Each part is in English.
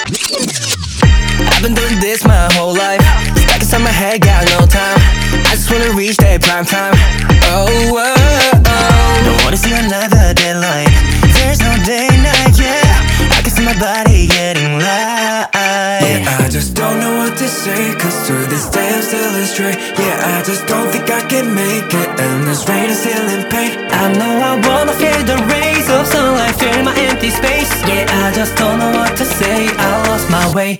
I've been doing this my whole life. Stuck inside my head, got no time. I just wanna reach that prime time. Oh, oh, oh. Don't wanna see another deadline. There's no day, night, yeah. I can see my body getting light. Yeah, I just don't know what to say, cause to this day I'm still astray. Yeah, I just don't think I can make it, and this rain is still in pain. I know I wanna feel the rays of sunlight, fill my empty space. Yeah, I just don't know what to say. I lost my way.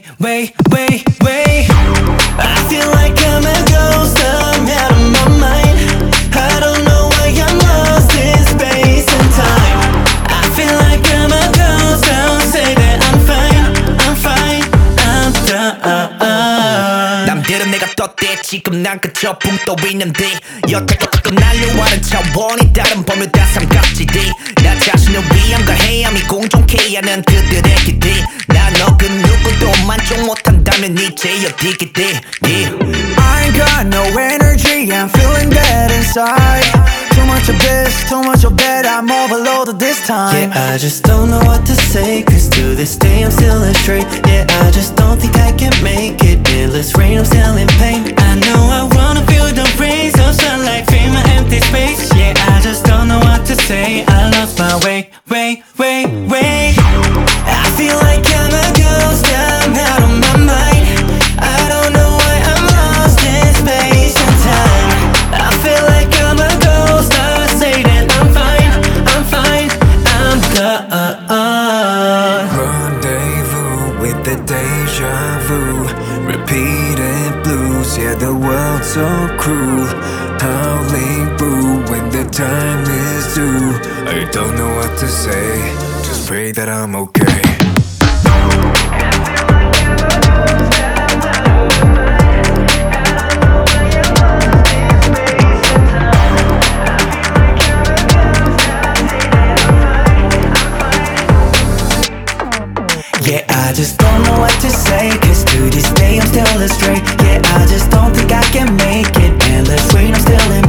I feel like I'm a ghost, I'm out of my mind. I don't know why I'm lost in space and time. I feel like I'm a ghost, I'll say that I'm fine, I'm done. 남들은 내가 떴대, 지금 난 그저 붕 떠 있는데 여태껏 날려와는 차원이 다른 버뮤다 삼각지대. 나 자신을 위함과 해함이 공존케 하는 그들의 기대. 나 너 그 누구도 만족 못한다면 이제 어디게 돼. I ain't got no energy, I'm feeling dead inside. Too much of this, too much of that, I'm overloaded this time. Yeah, I just don't know what to say, cause to this day I'm still astray. Yeah, I just don't think I can make it. Endless rain, I'm still in pain. I know I wanna feel the rays of sunlight, fill my empty space. Yeah, I just don't know what to say. I lost my way. I feel like I'm a ghost, I'm out of my mind. I don't know why I'm lost in space and time. I feel like I'm a ghost, I say that I'm fine, I'm done. Rendezvous with the deja vu, repeated blues, yeah, the world's so cruel. Howling through when the time is due. I don't know what to say, just pray that I'm okay. Yeah, I just don't know what to say, cause to this day I'm still astray. Yeah, I just don't think I can make it. Endless rain, I'm still in